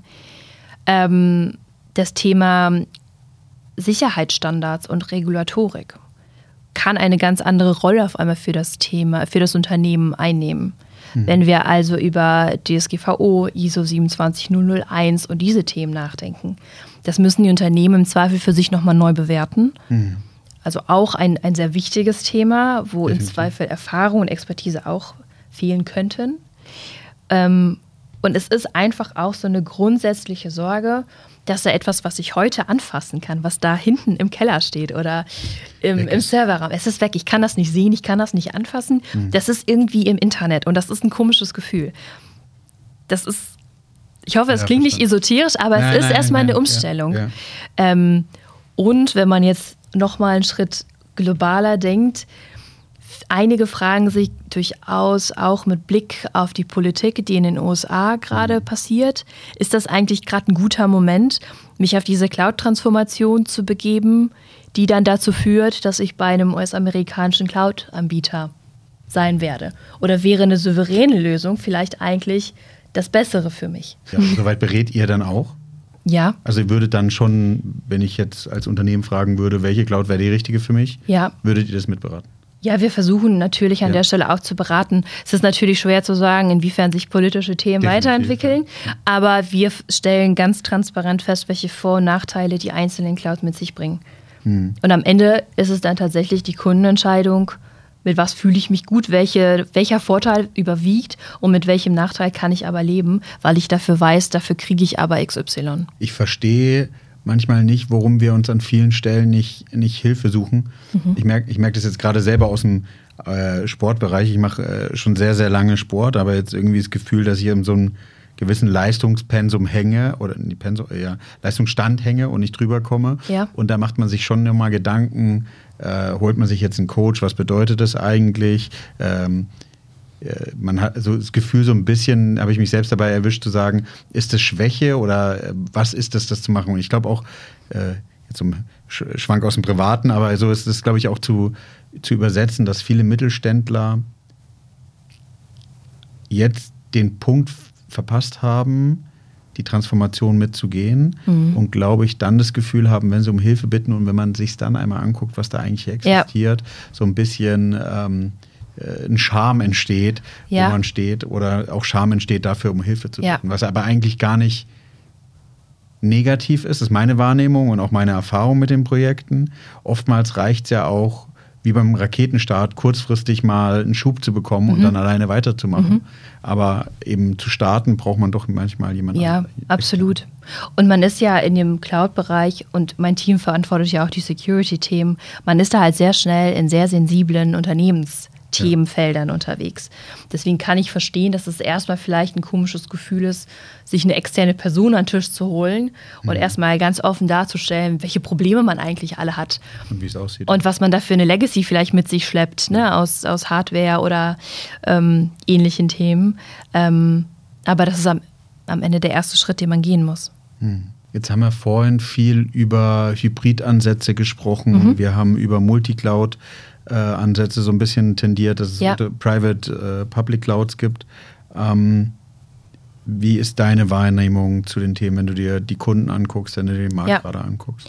B: Ähm, das Thema Sicherheitsstandards und Regulatorik kann eine ganz andere Rolle auf einmal für das Thema, für das Unternehmen einnehmen. Mhm. Wenn wir also über D S G V O, I S O siebenundzwanzig null null eins und diese Themen nachdenken. Das müssen die Unternehmen im Zweifel für sich nochmal neu bewerten. Mhm. Also auch ein, ein sehr wichtiges Thema, wo Definitiv. im Zweifel Erfahrung und Expertise auch fehlen könnten. Ähm, und es ist einfach auch so eine grundsätzliche Sorge, dass da etwas, was ich heute anfassen kann, was da hinten im Keller steht oder im, im Serverraum, es ist weg. Ich kann das nicht sehen, ich kann das nicht anfassen. Mhm. Das ist irgendwie im Internet und das ist ein komisches Gefühl. Das ist, ich hoffe, es ja, klingt verstanden. nicht esoterisch, aber nein, es ist nein, erstmal nein, eine Umstellung. Ja, ja. Ähm, und wenn man jetzt nochmal einen Schritt globaler denkt, einige fragen sich durchaus auch mit Blick auf die Politik, die in den U S A gerade passiert, ist das eigentlich gerade ein guter Moment, mich auf diese Cloud-Transformation zu begeben, die dann dazu führt, dass ich bei einem U S-amerikanischen Cloud-Anbieter sein werde? Oder wäre eine souveräne Lösung vielleicht eigentlich das Bessere für mich?
A: Ja, soweit berät ihr dann auch?
B: Ja.
A: Also ihr würdet dann schon, wenn ich jetzt als Unternehmen fragen würde, welche Cloud wäre die richtige für mich,
B: ja.
A: würdet ihr das mitberaten?
B: Ja, wir versuchen natürlich an ja. der Stelle auch zu beraten. Es ist natürlich schwer zu sagen, inwiefern sich politische Themen Definitiv, weiterentwickeln, ja. aber wir stellen ganz transparent fest, welche Vor- und Nachteile die einzelnen Clouds mit sich bringen. Hm. Und am Ende ist es dann tatsächlich die Kundenentscheidung, mit was fühle ich mich gut, welche, welcher Vorteil überwiegt und mit welchem Nachteil kann ich aber leben, weil ich dafür weiß, dafür kriege ich aber X Y.
A: Ich verstehe manchmal nicht, warum wir uns an vielen Stellen nicht, nicht Hilfe suchen. Mhm. Ich merke ich merk das jetzt gerade selber aus dem äh, Sportbereich. Ich mache äh, schon sehr, sehr lange Sport, aber jetzt irgendwie das Gefühl, dass ich in so einem gewissen Leistungspensum hänge oder die Pensum, ja, Leistungsstand hänge und nicht drüber komme.
B: Ja.
A: Und da macht man sich schon nochmal Gedanken, äh, holt man sich jetzt einen Coach, was bedeutet das eigentlich? Ähm, Man hat so das Gefühl, so ein bisschen, habe ich mich selbst dabei erwischt, zu sagen, ist das Schwäche oder was ist das, das zu machen? Und ich glaube auch, äh, jetzt so ein Schwank aus dem Privaten, aber so ist es, glaube ich, auch zu, zu übersetzen, dass viele Mittelständler jetzt den Punkt verpasst haben, die Transformation mitzugehen mhm. und, glaube ich, dann das Gefühl haben, wenn sie um Hilfe bitten und wenn man sich dann einmal anguckt, was da eigentlich existiert, ja. so ein bisschen ähm, ein Scham entsteht, ja. wo man steht, oder auch Scham entsteht dafür, um Hilfe zu bitten, ja. was aber eigentlich gar nicht negativ ist, das ist meine Wahrnehmung und auch meine Erfahrung mit den Projekten. Oftmals reicht es ja auch, wie beim Raketenstart, kurzfristig mal einen Schub zu bekommen mhm. und dann alleine weiterzumachen. Mhm. Aber eben zu starten, braucht man doch manchmal jemanden.
B: Ja, absolut. Und man ist ja in dem Cloud-Bereich und mein Team verantwortet ja auch die Security-Themen. Man ist da halt sehr schnell in sehr sensiblen Unternehmens Themenfeldern ja. unterwegs. Deswegen kann ich verstehen, dass es erstmal vielleicht ein komisches Gefühl ist, sich eine externe Person an den Tisch zu holen und mhm. erstmal ganz offen darzustellen, welche Probleme man eigentlich alle hat.
A: Und wie es aussieht.
B: Und was man da für eine Legacy vielleicht mit sich schleppt, ne? aus, aus Hardware oder ähm, ähnlichen Themen. Ähm, aber das ist am, am Ende der erste Schritt, den man gehen muss.
A: Mhm. Jetzt haben wir vorhin viel über Hybridansätze gesprochen. Mhm. Wir haben über Multicloud Äh, Ansätze so ein bisschen tendiert, dass es ja. Private äh, Public Clouds gibt. Ähm, wie ist deine Wahrnehmung zu den Themen, wenn du dir die Kunden anguckst, wenn du dir den Markt ja. gerade anguckst?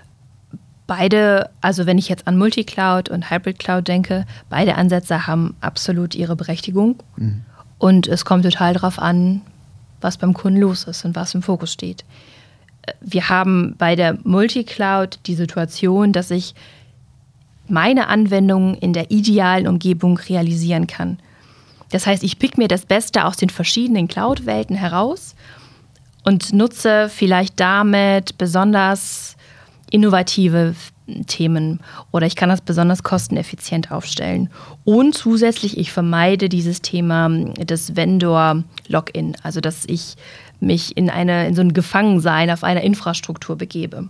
B: Beide, also wenn ich jetzt an Multicloud und Hybrid Cloud denke, beide Ansätze haben absolut ihre Berechtigung. Mhm. Und es kommt total darauf an, was beim Kunden los ist und was im Fokus steht. Wir haben bei der Multicloud die Situation, dass ich meine Anwendungen in der idealen Umgebung realisieren kann. Das heißt, ich pick mir das Beste aus den verschiedenen Cloud-Welten heraus und nutze vielleicht damit besonders innovative Themen oder ich kann das besonders kosteneffizient aufstellen. Und zusätzlich, ich vermeide dieses Thema des Vendor-Login, also dass ich mich in, eine, in so ein Gefangensein auf einer Infrastruktur begebe.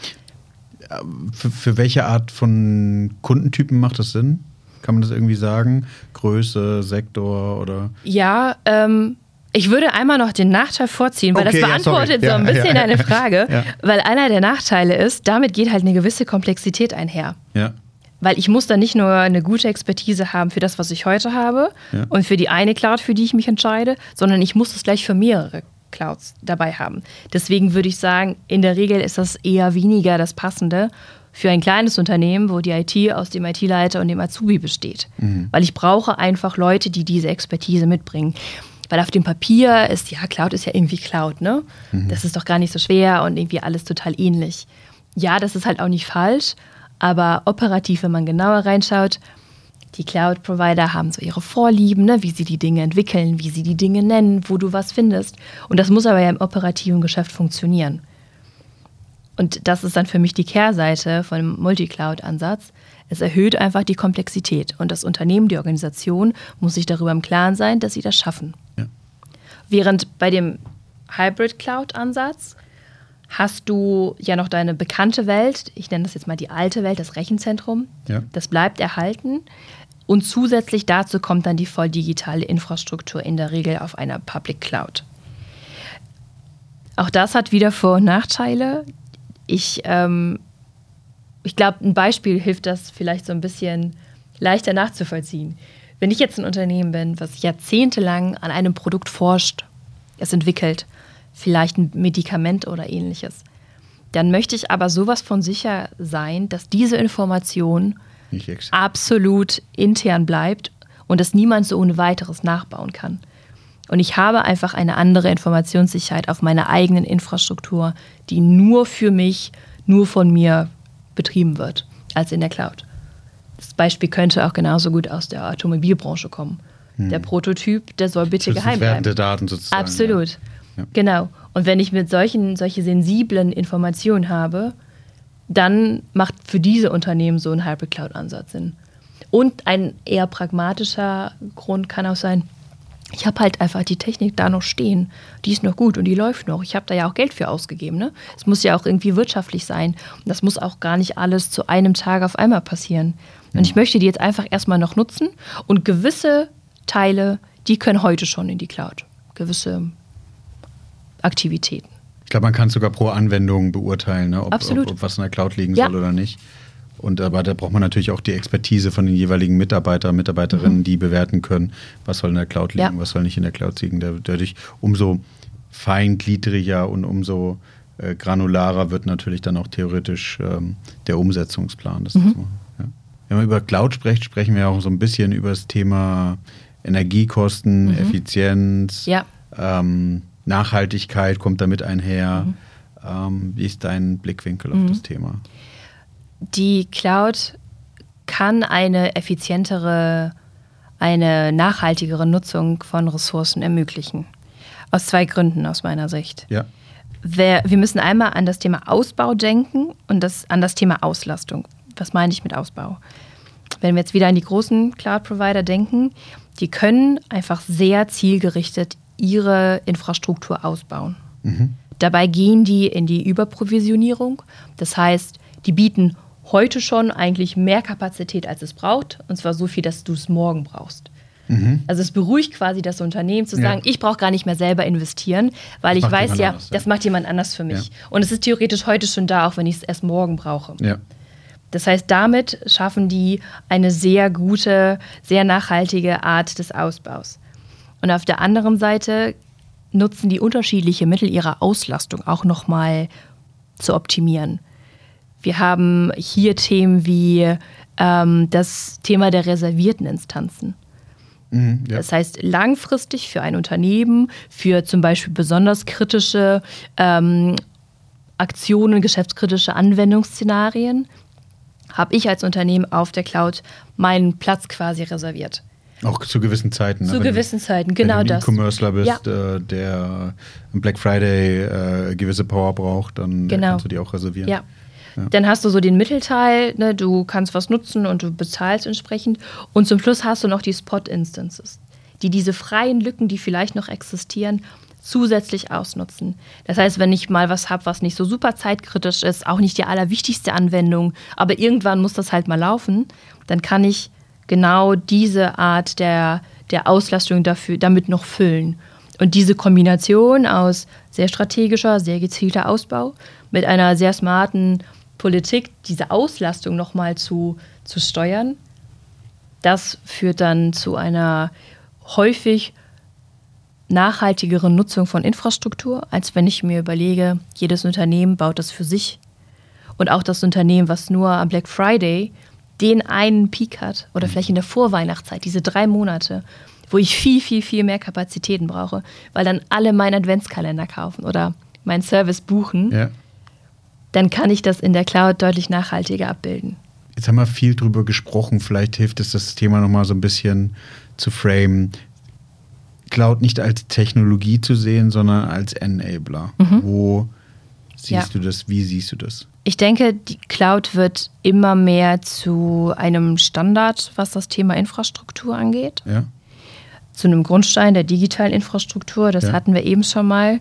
A: Für, für welche Art von Kundentypen macht das Sinn? Kann man das irgendwie sagen? Größe, Sektor oder?
B: Ja, ähm, ich würde einmal noch den Nachteil vorziehen, weil okay, das beantwortet ja, so ein bisschen ja, deine Frage. Ja. Weil einer der Nachteile ist, damit geht halt eine gewisse Komplexität einher.
A: Ja.
B: Weil ich muss dann nicht nur eine gute Expertise haben für das, was ich heute habe ja. und für die eine Cloud, für die ich mich entscheide, sondern ich muss es gleich für mehrere Clouds dabei haben. Deswegen würde ich sagen, in der Regel ist das eher weniger das Passende für ein kleines Unternehmen, wo die I T aus dem I T-Leiter und dem Azubi besteht. Mhm. Weil ich brauche einfach Leute, die diese Expertise mitbringen. Weil auf dem Papier ist, ja, Cloud ist ja irgendwie Cloud, ne? Mhm. Das ist doch gar nicht so schwer und irgendwie alles total ähnlich. Ja, das ist halt auch nicht falsch, aber operativ, wenn man genauer reinschaut, die Cloud-Provider haben so ihre Vorlieben, ne? Wie sie die Dinge entwickeln, wie sie die Dinge nennen, wo du was findest. Und das muss aber ja im operativen Geschäft funktionieren. Und das ist dann für mich die Kehrseite von dem Multicloud-Ansatz. Es erhöht einfach die Komplexität. Und das Unternehmen, die Organisation, muss sich darüber im Klaren sein, dass sie das schaffen. Ja. Während bei dem Hybrid-Cloud-Ansatz hast du ja noch deine bekannte Welt, ich nenne das jetzt mal die alte Welt, das Rechenzentrum. Ja. Das bleibt erhalten. Und zusätzlich dazu kommt dann die voll digitale Infrastruktur in der Regel auf einer Public Cloud. Auch das hat wieder Vor- und Nachteile. Ich, ähm, ich glaube, ein Beispiel hilft das vielleicht so ein bisschen leichter nachzuvollziehen. Wenn ich jetzt ein Unternehmen bin, was jahrzehntelang an einem Produkt forscht, es entwickelt, vielleicht ein Medikament oder ähnliches, dann möchte ich aber sowas von sicher sein, dass diese Information absolut intern bleibt und dass niemand so ohne weiteres nachbauen kann. Und ich habe einfach eine andere Informationssicherheit auf meiner eigenen Infrastruktur, die nur für mich, nur von mir betrieben wird, als in der Cloud. Das Beispiel könnte auch genauso gut aus der Automobilbranche kommen. Hm. Der Prototyp, der soll bitte geheim bleiben.
A: Der Daten sozusagen.
B: Absolut.
A: Ja. Ja.
B: Genau. Und wenn ich mit solchen solche sensiblen Informationen habe, dann macht für diese Unternehmen so ein Hybrid-Cloud-Ansatz Sinn. Und ein eher pragmatischer Grund kann auch sein, ich habe halt einfach die Technik da noch stehen. Die ist noch gut und die läuft noch. Ich habe da ja auch Geld für ausgegeben. Ne? Es muss ja auch irgendwie wirtschaftlich sein. Und das muss auch gar nicht alles zu einem Tag auf einmal passieren. Und ich möchte die jetzt einfach erstmal noch nutzen. Und gewisse Teile, die können heute schon in die Cloud. Gewisse Aktivitäten.
A: Ich glaube, man kann sogar pro Anwendung beurteilen, ne? ob, ob, ob was in der Cloud liegen ja. soll oder nicht. Und aber da braucht man natürlich auch die Expertise von den jeweiligen Mitarbeiter, Mitarbeiterinnen, mhm. die bewerten können, was soll in der Cloud liegen, ja. was soll nicht in der Cloud liegen. Dadurch umso feingliedriger und umso äh, granularer wird natürlich dann auch theoretisch ähm, der Umsetzungsplan. Das mhm. ist so, ja. Wenn man über Cloud spricht, sprechen wir auch so ein bisschen über das Thema Energiekosten, mhm. Effizienz,
B: ja.
A: ähm, Nachhaltigkeit kommt damit einher. Mhm. Ähm, wie ist dein Blickwinkel mhm. auf das Thema?
B: Die Cloud kann eine effizientere, eine nachhaltigere Nutzung von Ressourcen ermöglichen. Aus zwei Gründen aus meiner Sicht.
A: Ja.
B: Wir, wir müssen einmal an das Thema Ausbau denken und das, an das Thema Auslastung. Was meine ich mit Ausbau? Wenn wir jetzt wieder an die großen Cloud-Provider denken, die können einfach sehr zielgerichtet ihre Infrastruktur ausbauen. Mhm. Dabei gehen die in die Überprovisionierung. Das heißt, die bieten heute schon eigentlich mehr Kapazität, als es braucht. Und zwar so viel, dass du es morgen brauchst. Mhm. Also es beruhigt quasi das Unternehmen zu sagen, ja. ich brauche gar nicht mehr selber investieren, weil das ich weiß ja, anders, ja, das macht jemand anders für mich. Ja. Und es ist theoretisch heute schon da, auch wenn ich es erst morgen brauche.
A: Ja.
B: Das heißt, damit schaffen die eine sehr gute, sehr nachhaltige Art des Ausbaus. Und auf der anderen Seite nutzen die unterschiedliche Mittel ihrer Auslastung auch nochmal zu optimieren. Wir haben hier Themen wie ähm, das Thema der reservierten Instanzen. Mhm, ja. Das heißt, langfristig für ein Unternehmen, für zum Beispiel besonders kritische ähm, Aktionen, geschäftskritische Anwendungsszenarien, habe ich als Unternehmen auf der Cloud meinen Platz quasi reserviert.
A: Auch zu gewissen Zeiten.
B: Zu
A: ne?
B: gewissen du, Zeiten, genau
A: wenn du
B: das.
A: Wenn du E-Commercer bist, ja. äh, der am Black Friday äh, gewisse Power braucht, dann
B: genau.
A: kannst du die auch reservieren.
B: Ja. Ja. Dann hast du so den Mittelteil, ne, du kannst was nutzen und du bezahlst entsprechend. Und zum Schluss hast du noch die Spot-Instances, die diese freien Lücken, die vielleicht noch existieren, zusätzlich ausnutzen. Das heißt, wenn ich mal was habe, was nicht so super zeitkritisch ist, auch nicht die allerwichtigste Anwendung, aber irgendwann muss das halt mal laufen, dann kann ich genau diese Art der, der Auslastung dafür, damit noch füllen. Und diese Kombination aus sehr strategischer, sehr gezielter Ausbau mit einer sehr smarten Politik, diese Auslastung nochmal zu, zu steuern, das führt dann zu einer häufig nachhaltigeren Nutzung von Infrastruktur, als wenn ich mir überlege, jedes Unternehmen baut das für sich. Und auch das Unternehmen, was nur am Black Friday den einen Peak hat oder vielleicht in der Vorweihnachtszeit, diese drei Monate, wo ich viel, viel, viel mehr Kapazitäten brauche, weil dann alle meinen Adventskalender kaufen oder meinen Service buchen, ja. dann kann ich das in der Cloud deutlich nachhaltiger abbilden.
A: Jetzt haben wir viel drüber gesprochen, vielleicht hilft es, das Thema nochmal so ein bisschen zu framen. Cloud nicht als Technologie zu sehen, sondern als Enabler. Mhm. Wo siehst ja. du das? Wie siehst du das?
B: Ich denke, die Cloud wird immer mehr zu einem Standard, was das Thema Infrastruktur angeht. Ja. Zu einem Grundstein der digitalen Infrastruktur, das ja. hatten wir eben schon mal.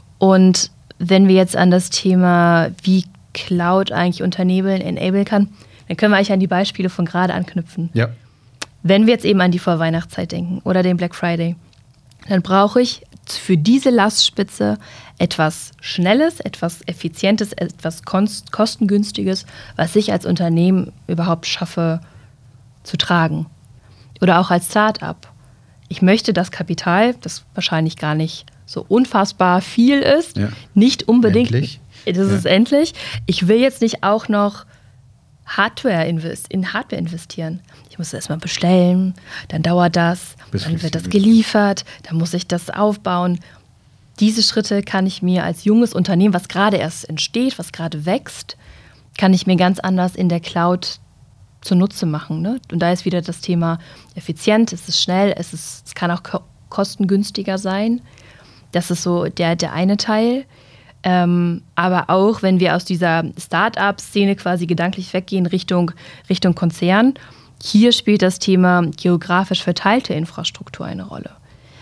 B: Und wenn wir jetzt an das Thema, wie Cloud eigentlich Unternehmen enablen kann, dann können wir eigentlich an die Beispiele von gerade anknüpfen. Ja. Wenn wir jetzt eben an die Vorweihnachtszeit denken oder den Black Friday, dann brauche ich für diese Lastspitze etwas Schnelles, etwas Effizientes, etwas Kostengünstiges, was ich als Unternehmen überhaupt schaffe zu tragen. Oder auch als Start-up. Ich möchte das Kapital, das wahrscheinlich gar nicht so unfassbar viel ist, ja. nicht unbedingt.
A: Endlich.
B: Das ja. ist endlich. Ich will jetzt nicht auch noch Hardware invest, in Hardware investieren. Ich muss das erstmal bestellen, dann dauert das, Bis dann wird das geliefert, dann muss ich das aufbauen. Diese Schritte kann ich mir als junges Unternehmen, was gerade erst entsteht, was gerade wächst, kann ich mir ganz anders in der Cloud zunutze machen. Ne? Und da ist wieder das Thema effizient, es ist schnell, es, ist, es kann auch ko- kostengünstiger sein. Das ist so der, der eine Teil. Ähm, aber auch, wenn wir aus dieser Start-up-Szene quasi gedanklich weggehen Richtung, Richtung Konzern, hier spielt das Thema geografisch verteilte Infrastruktur eine Rolle.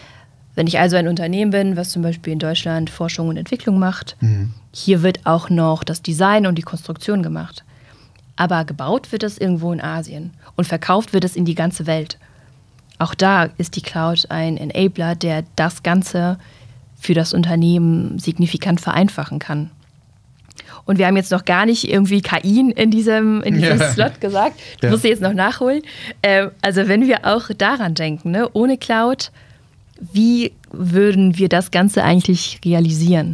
B: Wenn ich also ein Unternehmen bin, was zum Beispiel in Deutschland Forschung und Entwicklung macht, mhm. hier wird auch noch das Design und die Konstruktion gemacht. Aber gebaut wird es irgendwo in Asien und verkauft wird es in die ganze Welt. Auch da ist die Cloud ein Enabler, der das Ganze für das Unternehmen signifikant vereinfachen kann. Und wir haben jetzt noch gar nicht irgendwie K I in diesem, in diesem ja. Slot gesagt. Das ja. muss ich jetzt noch nachholen. Äh, also wenn wir auch daran denken, ne, ohne Cloud, wie würden wir das Ganze eigentlich realisieren?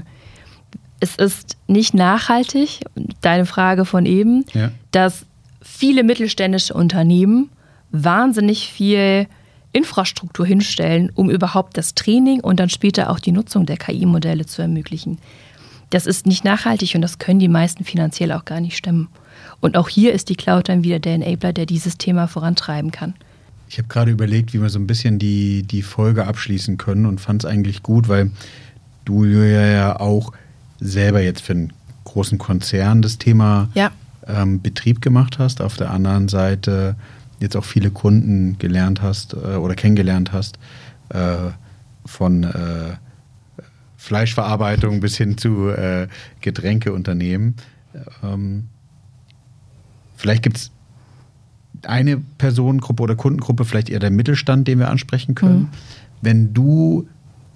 B: Es ist nicht nachhaltig, deine Frage von eben, ja. dass viele mittelständische Unternehmen wahnsinnig viel Infrastruktur hinstellen, um überhaupt das Training und dann später auch die Nutzung der K I-Modelle zu ermöglichen. Das ist nicht nachhaltig und das können die meisten finanziell auch gar nicht stemmen. Und auch hier ist die Cloud dann wieder der Enabler, der dieses Thema vorantreiben kann.
A: Ich habe gerade überlegt, wie wir so ein bisschen die, die Folge abschließen können und fand es eigentlich gut, weil du ja auch selber jetzt für einen großen Konzern das Thema ja. ähm, Betrieb gemacht hast. Auf der anderen Seite jetzt auch viele Kunden gelernt hast äh, oder kennengelernt hast, äh, von äh, Fleischverarbeitung bis hin zu äh, Getränkeunternehmen. Ähm, vielleicht gibt es eine Personengruppe oder Kundengruppe, vielleicht eher der Mittelstand, den wir ansprechen können. Mhm. Wenn du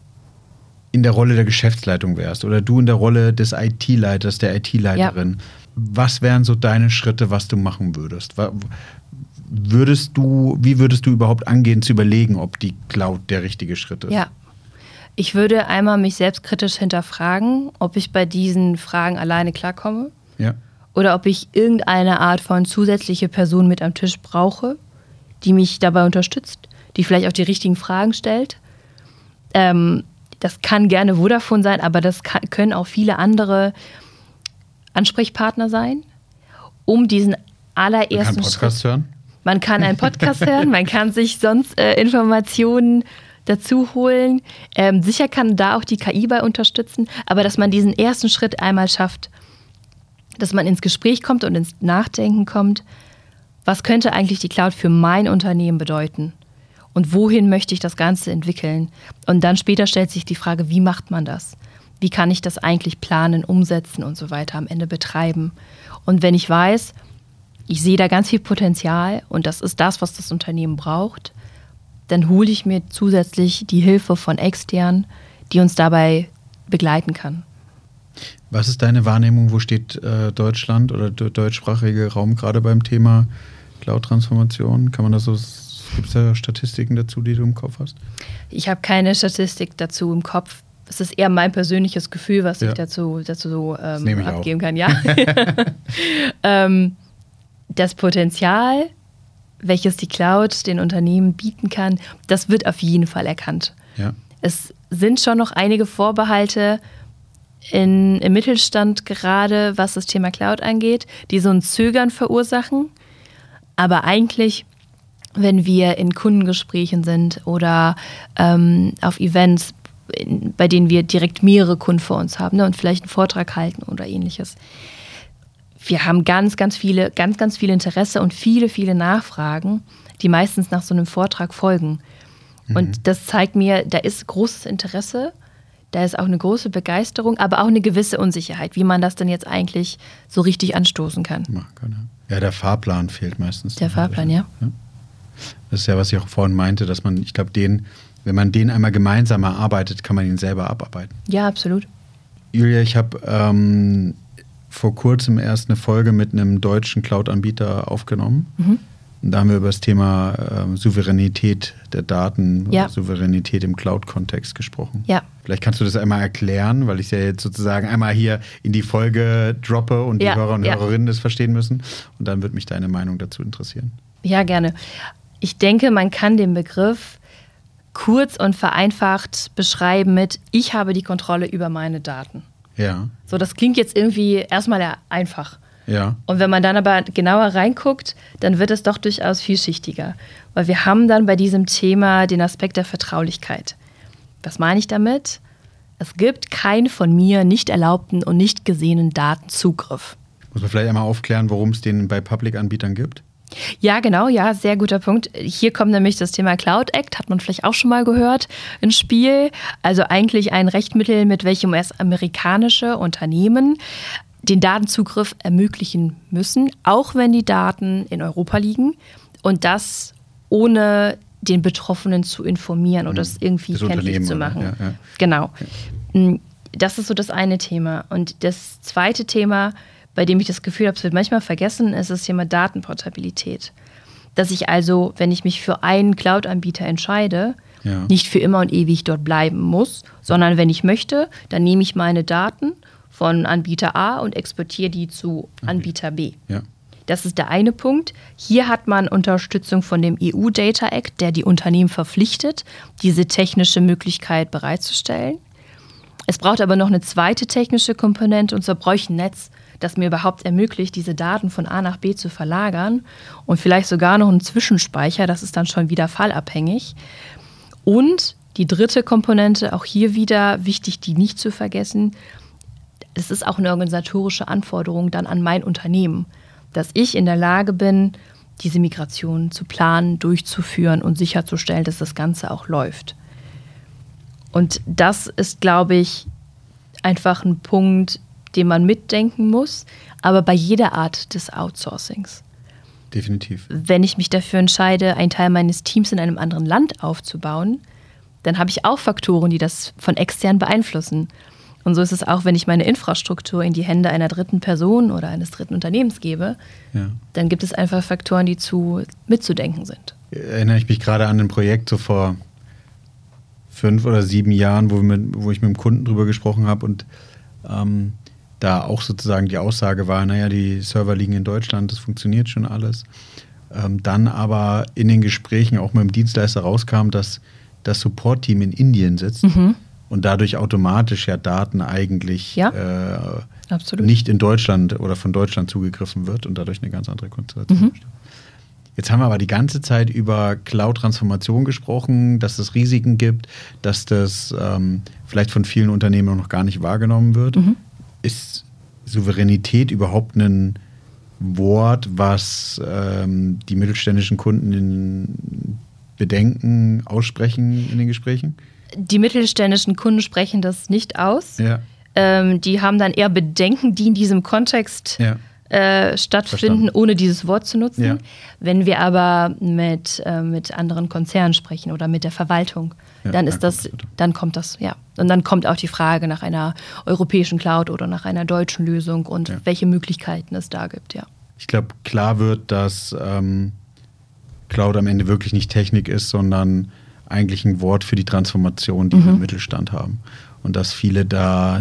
A: in der Rolle der Geschäftsleitung wärst oder du in der Rolle des I T-Leiters, der I T-Leiterin, ja. was wären so deine Schritte, was du machen würdest? Würdest du, wie würdest du überhaupt angehen zu überlegen, ob die Cloud der richtige Schritt ist?
B: Ja, ich würde einmal mich selbstkritisch hinterfragen, ob ich bei diesen Fragen alleine klarkomme ja. oder ob ich irgendeine Art von zusätzliche Person mit am Tisch brauche, die mich dabei unterstützt, die vielleicht auch die richtigen Fragen stellt. Ähm, das kann gerne Vodafone sein, aber das kann, können auch viele andere Ansprechpartner sein, um diesen allerersten
A: Man kann Podcast
B: Schritt,
A: hören.
B: Man kann einen Podcast hören, man kann sich sonst äh, Informationen dazu holen. Ähm, sicher kann da auch die K I bei unterstützen, aber dass man diesen ersten Schritt einmal schafft, dass man ins Gespräch kommt und ins Nachdenken kommt, was könnte eigentlich die Cloud für mein Unternehmen bedeuten? Und wohin möchte ich das Ganze entwickeln? Und dann später stellt sich die Frage, wie macht man das? Wie kann ich das eigentlich planen, umsetzen und so weiter am Ende betreiben? Und wenn ich weiß, ich sehe da ganz viel Potenzial und das ist das, was das Unternehmen braucht, dann hole ich mir zusätzlich die Hilfe von extern, die uns dabei begleiten kann.
A: Was ist deine Wahrnehmung? Wo steht äh, Deutschland oder der deutschsprachige Raum gerade beim Thema Cloud-Transformation? Kann man das so, gibt es da Statistiken dazu, die du im Kopf hast?
B: Ich habe keine Statistik dazu im Kopf. Das ist eher mein persönliches Gefühl, was ja. ich dazu, dazu so ähm, abgeben auch. kann. Ja. ähm, das Potenzial, welches die Cloud den Unternehmen bieten kann, das wird auf jeden Fall erkannt.
A: Ja.
B: Es sind schon noch einige Vorbehalte in, im Mittelstand gerade, was das Thema Cloud angeht, die so ein Zögern verursachen. Aber eigentlich, wenn wir in Kundengesprächen sind oder ähm, auf Events, in, bei denen wir direkt mehrere Kunden vor uns haben, ne, und vielleicht einen Vortrag halten oder ähnliches, wir haben ganz, ganz viele, ganz, ganz viel Interesse und viele, viele Nachfragen, die meistens nach so einem Vortrag folgen. Mhm. Und das zeigt mir, da ist großes Interesse, da ist auch eine große Begeisterung, aber auch eine gewisse Unsicherheit, wie man das denn jetzt eigentlich so richtig anstoßen kann.
A: Ja, der Fahrplan fehlt meistens.
B: Der Fahrplan, ja. ja.
A: Das ist ja, was ich auch vorhin meinte, dass man, ich glaube, den, wenn man den einmal gemeinsam erarbeitet, kann man ihn selber abarbeiten.
B: Ja, absolut.
A: Julia, ich habe ähm, vor kurzem erst eine Folge mit einem deutschen Cloud-Anbieter aufgenommen. Mhm. Und da haben wir über das Thema ähm, Souveränität der Daten,
B: ja.
A: oder Souveränität im Cloud-Kontext gesprochen.
B: Ja.
A: Vielleicht kannst du das einmal erklären, weil ich es ja jetzt sozusagen einmal hier in die Folge droppe und
B: ja.
A: die Hörer und
B: ja.
A: Hörerinnen das verstehen müssen. Und dann würde mich deine Meinung dazu interessieren.
B: Ja, gerne. Ich denke, man kann den Begriff kurz und vereinfacht beschreiben mit: Ich habe die Kontrolle über meine Daten.
A: Ja.
B: So, das klingt jetzt irgendwie erstmal einfach.
A: Ja.
B: Und wenn man dann aber genauer reinguckt, dann wird es doch durchaus vielschichtiger. Weil wir haben dann bei diesem Thema den Aspekt der Vertraulichkeit. Was meine ich damit? Es gibt keinen von mir nicht erlaubten und nicht gesehenen Datenzugriff.
A: Muss man vielleicht einmal aufklären, worum es den bei Public-Anbietern gibt?
B: Ja, genau, ja, sehr guter Punkt. Hier kommt nämlich das Thema Cloud Act, hat man vielleicht auch schon mal gehört, ins Spiel. Also eigentlich ein Rechtmittel, mit welchem erst amerikanische Unternehmen den Datenzugriff ermöglichen müssen, auch wenn die Daten in Europa liegen, und das ohne den Betroffenen zu informieren oder es irgendwie
A: das
B: kenntlich zu machen.
A: Ja, ja.
B: Genau. Das ist so das eine Thema. Und das zweite Thema, bei dem ich das Gefühl habe, es wird manchmal vergessen, ist das Thema Datenportabilität. Dass ich also, wenn ich mich für einen Cloud-Anbieter entscheide, ja. nicht für immer und ewig dort bleiben muss, sondern wenn ich möchte, dann nehme ich meine Daten von Anbieter A und exportiere die zu Anbieter B.
A: Ja.
B: Das ist der eine Punkt. Hier hat man Unterstützung von dem E U Data Act, der die Unternehmen verpflichtet, diese technische Möglichkeit bereitzustellen. Es braucht aber noch eine zweite technische Komponente, und zwar brauche ich ein Netz, das mir überhaupt ermöglicht, diese Daten von A nach B zu verlagern, und vielleicht sogar noch einen Zwischenspeicher, das ist dann schon wieder fallabhängig. Und die dritte Komponente, auch hier wieder wichtig, die nicht zu vergessen: Es ist auch eine organisatorische Anforderung dann an mein Unternehmen, dass ich in der Lage bin, diese Migration zu planen, durchzuführen und sicherzustellen, dass das Ganze auch läuft. Und das ist, glaube ich, einfach ein Punkt, den man mitdenken muss, aber bei jeder Art des Outsourcings.
A: Definitiv.
B: Wenn ich mich dafür entscheide, einen Teil meines Teams in einem anderen Land aufzubauen, dann habe ich auch Faktoren, die das von extern beeinflussen. Und so ist es auch, wenn ich meine Infrastruktur in die Hände einer dritten Person oder eines dritten Unternehmens gebe, ja. dann gibt es einfach Faktoren, die zu mitzudenken sind.
A: Erinnere ich mich gerade an ein Projekt so vor fünf oder sieben Jahren, wo, wir mit, wo ich mit einem Kunden drüber gesprochen habe und ähm, da auch sozusagen die Aussage war, naja, die Server liegen in Deutschland, das funktioniert schon alles. Ähm, dann aber in den Gesprächen auch mit dem Dienstleister rauskam, dass das Support-Team in Indien sitzt. Mhm. Und dadurch automatisch ja Daten eigentlich
B: ja,
A: äh, nicht in Deutschland oder von Deutschland zugegriffen wird und dadurch eine ganz andere Konstellation
B: mhm.
A: entsteht. Jetzt haben wir aber die ganze Zeit über Cloud-Transformation gesprochen, dass es Risiken gibt, dass das ähm, vielleicht von vielen Unternehmen noch gar nicht wahrgenommen wird.
B: Mhm.
A: Ist Souveränität überhaupt ein Wort, was ähm, die mittelständischen Kunden in Bedenken aussprechen in den Gesprächen?
B: Die mittelständischen Kunden sprechen das nicht aus.
A: Ja.
B: Ähm, die haben dann eher Bedenken, die in diesem Kontext ja. äh, stattfinden, Verstanden. ohne dieses Wort zu nutzen. Ja. Wenn wir aber mit, äh, mit anderen Konzernen sprechen oder mit der Verwaltung, ja, dann ist das, dann kommt das, ja. Und dann kommt auch die Frage nach einer europäischen Cloud oder nach einer deutschen Lösung und ja. welche Möglichkeiten es da gibt, ja.
A: Ich glaube, klar wird, dass ähm, Cloud am Ende wirklich nicht Technik ist, sondern eigentlich ein Wort für die Transformation, die mhm. wir im Mittelstand haben. und dass viele da,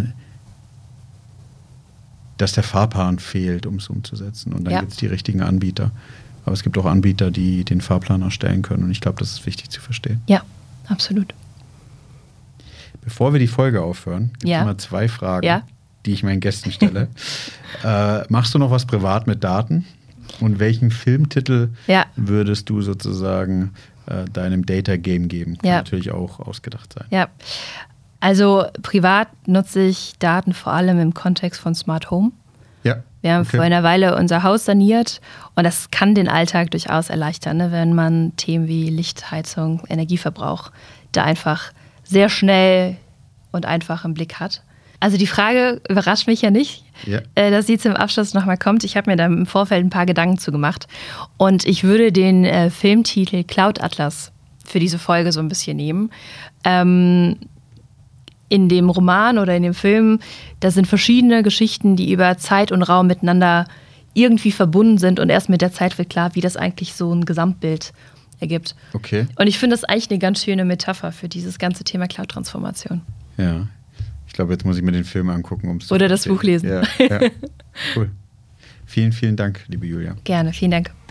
A: dass der Fahrplan fehlt, um es umzusetzen. Und dann ja. gibt es die richtigen Anbieter. Aber es gibt auch Anbieter, die den Fahrplan erstellen können. Und ich glaube, das ist wichtig zu verstehen.
B: Ja, absolut.
A: Bevor wir die Folge aufhören, gibt es
B: ja.
A: immer zwei Fragen,
B: ja.
A: die ich meinen Gästen stelle. äh, machst du noch was privat mit Daten? Und welchen Filmtitel ja. würdest du sozusagen äh, deinem Data Game geben? Kann ja. natürlich auch ausgedacht sein.
B: Ja, also privat nutze ich Daten vor allem im Kontext von Smart Home.
A: Ja.
B: Wir haben
A: okay.
B: vor einer Weile unser Haus saniert und das kann den Alltag durchaus erleichtern, ne, wenn man Themen wie Lichtheizung, Energieverbrauch da einfach sehr schnell und einfach im Blick hat. Also die Frage überrascht mich ja nicht, ja. äh, dass sie zum Abschluss nochmal kommt. Ich habe mir da im Vorfeld ein paar Gedanken zu gemacht und ich würde den äh, Filmtitel Cloud Atlas für diese Folge so ein bisschen nehmen. Ähm, in dem Roman oder in dem Film, da sind verschiedene Geschichten, die über Zeit und Raum miteinander irgendwie verbunden sind und erst mit der Zeit wird klar, wie das eigentlich so ein Gesamtbild ergibt.
A: Okay.
B: Und ich finde das eigentlich eine ganz schöne Metapher für dieses ganze Thema Cloud-Transformation.
A: Ja. Ich glaube, jetzt muss ich mir den Film angucken, um es zu
B: Oder das Buch lesen.
A: Ja, ja. Cool. Vielen, vielen Dank, liebe Julia.
B: Gerne, vielen Dank.